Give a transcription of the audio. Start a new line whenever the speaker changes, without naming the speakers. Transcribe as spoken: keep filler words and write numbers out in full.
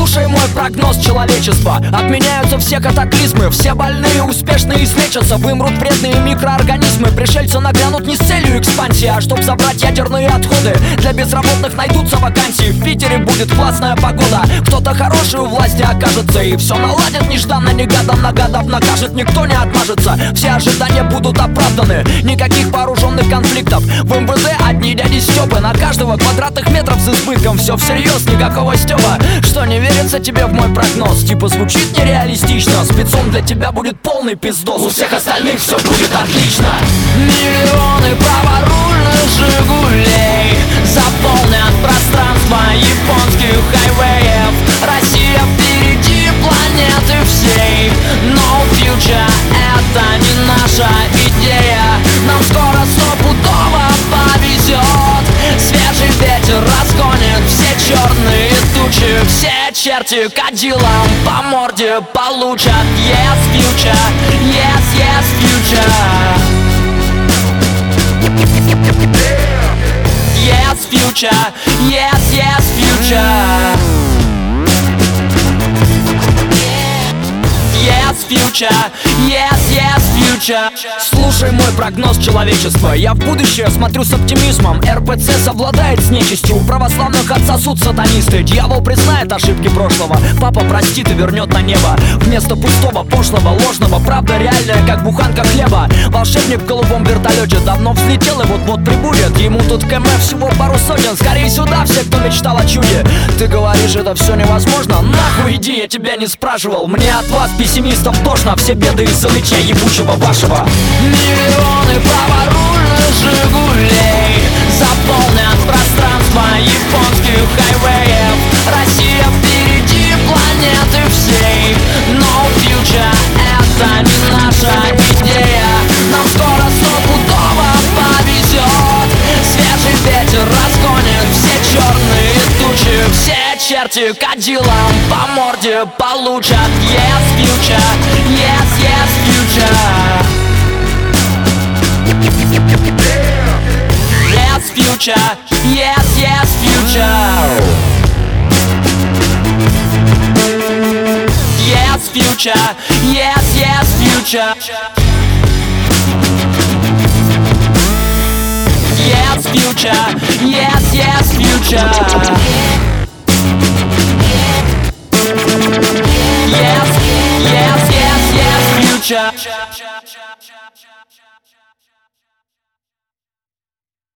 Слушай мой прогноз человечества. Отменяются все катаклизмы, все больные успешно излечатся. Вымрут вредные микроорганизмы. Пришельцы нагрянут не с целью экспансии, а чтоб забрать ядерные отходы. Для безработных найдутся вакансии. В Питере будет классная погода. Кто-то хороший у власти окажется, и все наладит нежданно-негаданно, гадов накажет. Никто не отмажется, все ожидания будут оправданы. Никаких вооруженных конфликтов. В эм вэ дэ одни дяди Стёпы. На каждого квадратных метров с избытком. Все всерьез, никакого стёба. Что, не верится тебе в мой прогноз? Типа звучит нереалистично. Спецом для тебя будет полный пиздос. У всех остальных все будет отлично. Миллионы праворульных Жигулей заполнят пространство японских хайвеев. Россия впереди планеты всей. No future — это не наша идея. Нам скоро стопудово повезет. Свежий ветер разгонит все черные тучи. Все черти кадилом по морде получат. Yes, future, yes, yes, future. Yes, future, yes, yes, future. Yes, future, yes, yes, future. Слушай мой прогноз человечества. Я в будущее смотрю с оптимизмом. эр пэ цэ совладает с нечистью. У православных отсосут сатанисты. Дьявол признает ошибки прошлого. Папа простит и вернет на небо. Вместо пустого, пошлого, ложного. Правда реальная, как буханка хлеба. Волшебник в голубом вертолете давно взлетел и вот-вот прибудет. Ему тут км всего пару сотен. Скорее сюда все, кто мечтал о чуде. Ты говоришь, это все невозможно? Нахуй иди, я тебя не спрашивал. Мне от вас пессимистов тошно. Все беды из-за нытья ебучего вашего. Миллионы праворульных Жигулей заполнят пространство японских хайвеев. Россия впереди планеты всей. No future — это не наша идея. Нам скоро стопудово повезет. Свежий ветер разгонит все черные тучи. Все черти кадилом по морде получат. Yes, future, yes, yes, future. Yes, future, yes, yes, future. Yes, future, yes, yes, future. Yes, future, yes, yes, future. Yes, yes, yes, yes, future.